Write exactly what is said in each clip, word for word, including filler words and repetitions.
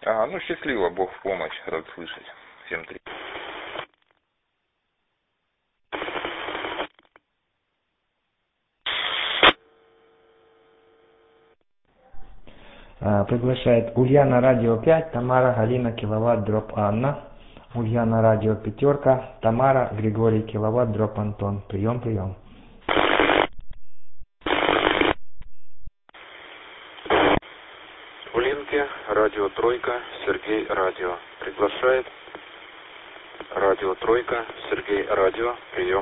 А, ну, счастливо, Бог в помощь, рад слышать. Всем три. Приглашает Ульяна Радио пять, Тамара, Галина, Киловатт, Дроп Анна. Ульяна Радио пятерка, Тамара, Григорий, Киловатт, Дроп Антон. Прием, прием. Ульянке, Радио Тройка, Сергей Радио. Приглашает Радио Тройка, Сергей Радио. Прием.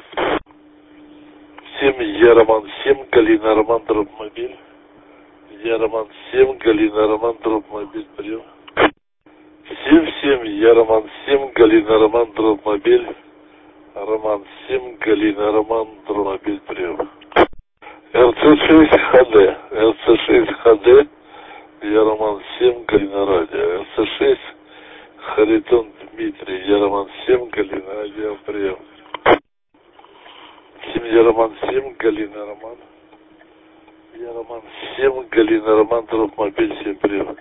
семь, я Роман семь, Галина Роман, Дроп Мобиль. Я Роман семь, Галина Роман, Дроп Мобиль, прием. семь семь, я Роман семь, Галина Роман, Дроп Мобиль. Роман семь, Галина Роман, Дроп Мобиль, прием. эр цэ шесть ха дэ, эр цэ шесть ха дэ, я Роман семь, Галина Радио. эр цэ шесть, Харитон Дмитрий, я Роман семь, Галина Радио, прием. семь, я Роман семь, Галина Роман. Я Роман семь, Галина Роман, Дроп Мобиль, семь, прием.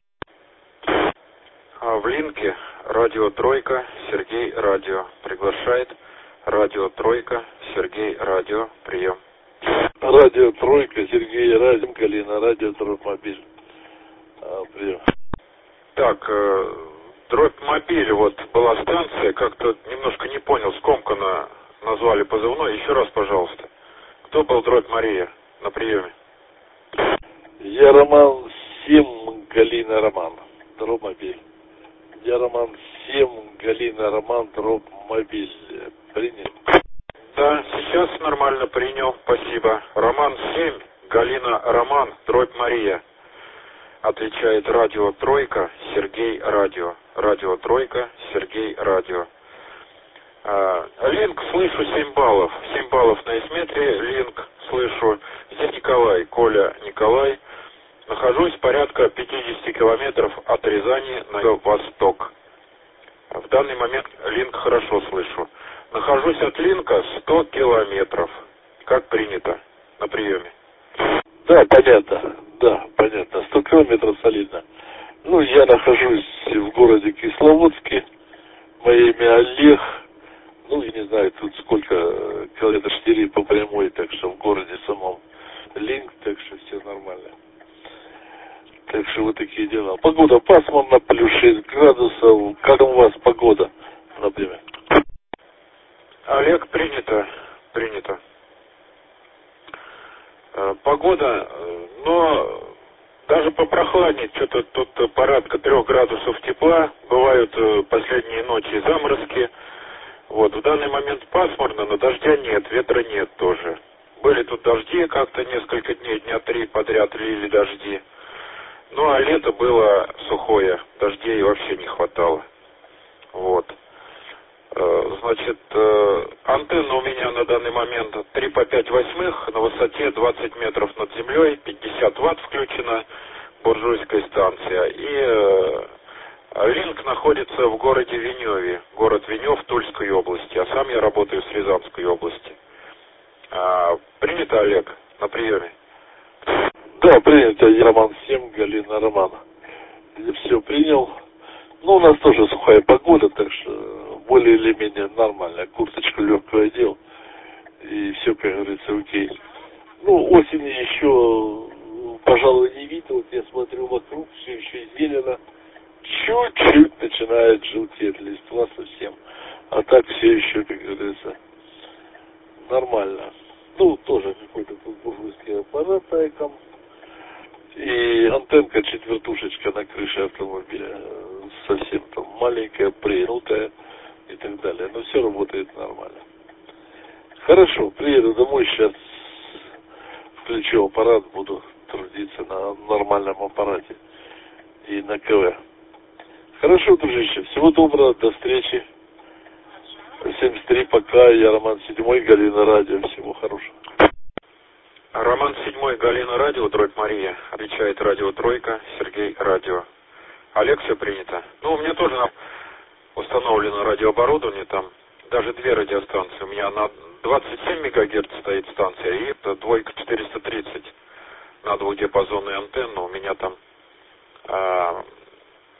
А в линке Радио Тройка, Сергей Радио. Приглашает Радио Тройка, Сергей Радио. Прием. Радио Тройка, Сергей Радио, Галина Радио, Дроп Мобиль. А, прием. Так, э, Дроп Мобиль, вот была станция, как-то немножко не понял, скомканно назвали позывной. Еще раз, пожалуйста. Кто был Дроп Мария на приеме? Я Роман семь, Галина Роман, Дроп Мобиль. Я Роман семь, Галина Роман, Дроп Мобиль. Принят. Да, сейчас нормально принял, спасибо. Роман семь, Галина Роман, Дробь Мария. Отвечает Радио Тройка, Сергей Радио. Радио Тройка, Сергей Радио. А, линк слышу семь баллов. семь баллов на эсметре, линк слышу. Здесь Николай, Коля, Николай. Нахожусь порядка пятьдесят километров от Рязани на восток. В данный момент линк хорошо слышу. Нахожусь от линка сто километров. Как принято на приеме. Да, понятно. Да, понятно. сто километров солидно. Ну, я нахожусь в городе Кисловодске. Мое имя Олег. Ну, я не знаю, тут сколько километров, четыре по прямой, так что в городе самом линк, так что все нормально. Так что вот такие дела. Погода пасмурно, плюс шесть градусов. Как у вас погода, например? Олег, принято. Принято. Погода, но даже попрохладнее, что-то тут порядка трех градусов тепла, бывают последние ночи заморозки. Вот, в данный момент пасмурно, но дождя нет, ветра нет тоже. Были тут дожди как-то несколько дней, дня три подряд лили дожди. Ну, а лето было сухое, дождей вообще не хватало. Вот. Значит, антенна у меня на данный момент три по пять восьмых, на высоте двадцать метров над землей, пятьдесят ватт включена, буржуйская станция. И линк находится в городе Веневе, город Венев Тульской области, а сам я работаю с Рязанской области. Принято, Олег, на приеме? Да, принято. Я Роман семь, Галина Роман. Я все принял. Ну, у нас тоже сухая погода, так что более или менее нормально. Курточку легкую одел, и все, как говорится, окей. Ну, осени еще, пожалуй, не видел. Вот я смотрю вокруг, все еще зелено. Чуть-чуть начинает желтеть листва совсем. А так все еще, как говорится, нормально. Ну, тоже какой-то тут буржуйский аппарат тайком. И антенка четвертушечка на крыше автомобиля. Совсем там маленькая, пригнутая и так далее. Но все работает нормально. Хорошо, приеду домой, сейчас включу аппарат, буду трудиться на нормальном аппарате и на КВ. Хорошо, дружище, всего доброго, до встречи. семьдесят три, пока. Я Роман седьмой, Галина Радио. Всего хорошего. Роман седьмой, Галина Радио, Дробь Мария. Отвечает Радио Тройка, Сергей Радио. Олег, все принято. Ну, у меня тоже установлено радиооборудование, там даже две радиостанции. У меня на двадцать семь мегагерц стоит станция, и это двойка четыреста тридцать на двухдиапазонную антенну. У меня там а,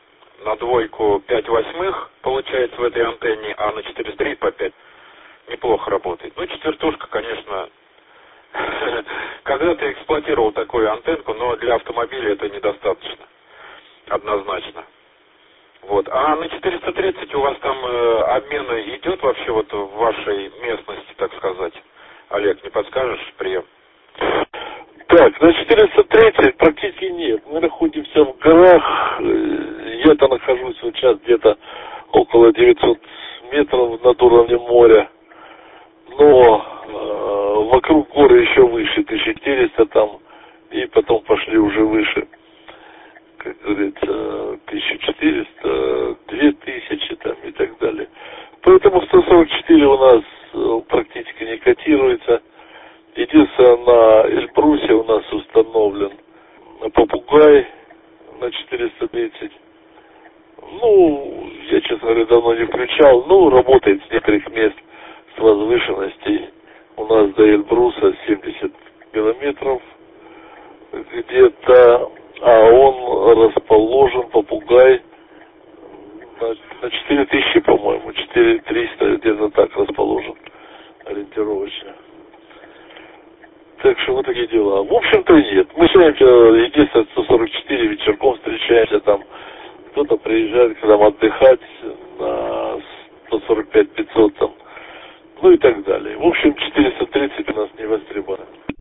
на двойку пять восьмых получается в этой антенне, а на четыреста три по пять неплохо работает. Ну, четвертушка, конечно, когда-то эксплуатировал такую антенку, но для автомобиля это недостаточно, однозначно. Вот. А на четыреста тридцать у вас там э, обмена идет вообще вот в вашей местности, так сказать? Олег, не подскажешь прием? Так, на четыреста тридцать практически нет. Мы находимся в горах. Я-то нахожусь вот сейчас где-то около девятисот метров над уровнем моря. Но э, вокруг горы еще выше, тысяча четыреста там, и потом пошли уже выше. Как говорится, тысяча четыреста, две тысячи там и так далее. Поэтому сто сорок четыре у нас практически не котируется. Единственное, на Эльбрусе у нас установлен попугай на четыреста тридцать. Ну, я, честно говоря, давно не включал. Ну, работает с некоторых мест, с возвышенностей. У нас до Эльбруса семьдесят километров где-то. А он расположен, попугай, на, на четыре тысячи, по-моему, четыре тысячи триста, где-то так расположен, ориентировочно. Так что вот такие дела. В общем-то нет. Мы встречаемся, единственное, сто сорок четыре вечерком встречаемся там. Кто-то приезжает к нам отдыхать на сто сорок пять пятьсот там. Ну и так далее. В общем, четыреста тридцать у нас не востребовано.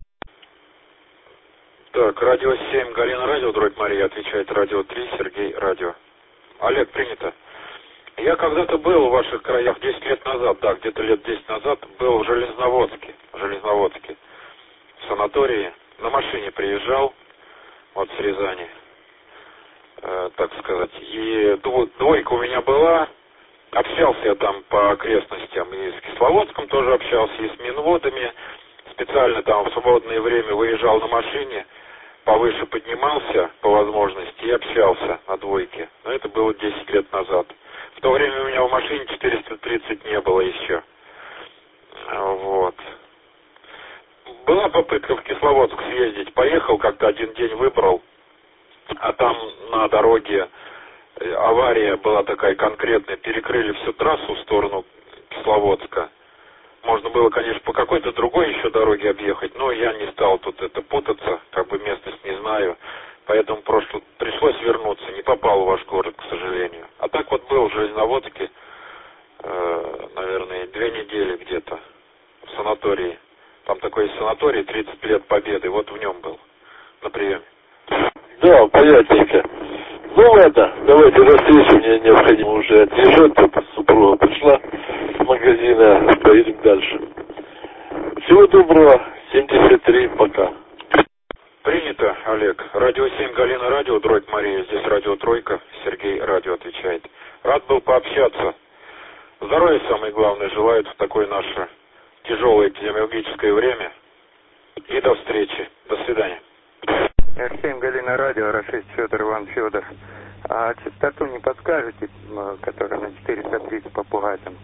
Так, радио семь, Галина Радио, дробь Мария, отвечает радио три, Сергей Радио. Олег, принято. Я когда-то был в ваших краях десять лет назад, да, где-то лет десять назад, был в Железноводске, в Железноводске, в санатории, на машине приезжал, вот с Рязани, э, так сказать, и двойка у меня была, общался я там по окрестностям, и с Кисловодском тоже общался, и с Минводами, специально там в свободное время выезжал на машине, повыше поднимался по возможности и общался на двойке. Но это было десять лет назад. В то время у меня в машине четыреста тридцать не было еще. Вот. Была попытка в Кисловодск съездить. Поехал, как-то один день выбрал. А там на дороге авария была такая конкретная. Перекрыли всю трассу в сторону Кисловодска. Можно было, конечно, по какой-то другой еще дороге объехать, но я не стал тут это путаться, как бы местность не знаю, поэтому просто пришлось вернуться, не попал в ваш город, к сожалению. А так вот был в Железноводске, э, наверное, две недели где-то в санатории. Там такой санаторий, тридцать лет Победы, вот в нем был, на приеме. Да, понятненько. Ну ладно, давайте до встречи, мне необходимо уже отъезжать, тут супруга пришла с магазина, поедем дальше. Всего доброго, семьдесят три, пока. Принято, Олег. Радио семь, Галина Радио, дробь Мария, здесь радио Тройка, Сергей Радио отвечает. Рад был пообщаться. Здоровья самое главное желают в такое наше тяжелое эпидемиологическое время. И до встречи. До свидания. эр семь, Галина Радио, эр шесть, Федор, Иван, Федор. А частоту не подскажете, которая на четыреста тридцать попугай там?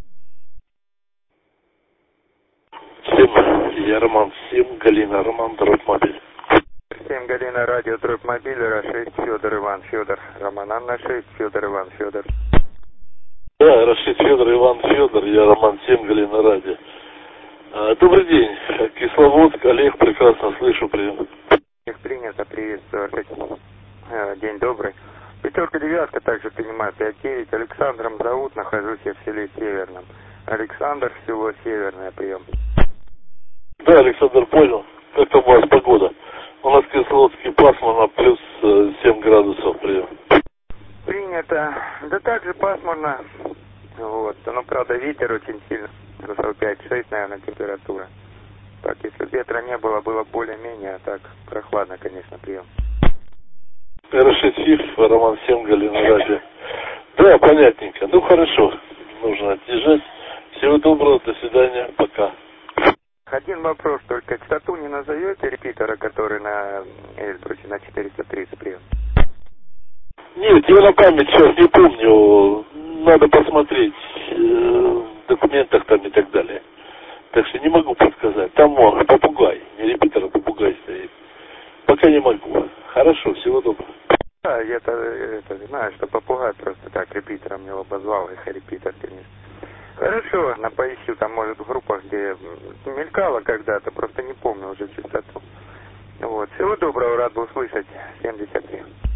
семь, я Роман, семь, Галина, Роман, дробь мобиль. семь, Галина Радио, дробь мобиль, эр шесть, Федор, Иван, Федор. Роман, Анна шесть, Федор, Иван, Федор. Да, эр шесть, Федор, Иван, Федор, я Роман, семь, Галина Радио. А, добрый день, Кисловодск, Олег, прекрасно слышу, прием. Их принято, приветствую. День добрый. Пятерка, девятка также принимаю, пять девять. Александром зовут, нахожусь я в селе Северном. Александр, село Северное, прием. Да, Александр, понял. Как там у вас погода? У нас в Кисловодске пасмурно, плюс семь градусов, прием. Принято. Да также пасмурно. Вот. Но, правда, ветер очень сильно. Градусов пять-шесть, наверное, температура. Так, если бы ветра не было, было более-менее, а так прохладно, конечно, прием. эр шесть ФИФ, Роман семь, Галина Радио. Да, понятненько. Ну, хорошо. Нужно отъезжать. Всего доброго, до свидания, пока. Один вопрос только. Частоту не назовете репитера, который на Эльбрусе на четыреста тридцать прием? Нет, я на память сейчас не помню. Надо посмотреть э, в документах там и так далее. Так что не могу подсказать. Там о, попугай, не репитер, а попугай стоит. Пока не могу. Хорошо, всего доброго. Да, я-то, это, знаю, что попугай просто так репитером его обозвал, их репитер, конечно. Хорошо, на поищу, там, может, в группах, где мелькало когда-то, просто не помню уже частоту. Вот, всего доброго, рад был слышать, семьдесят три.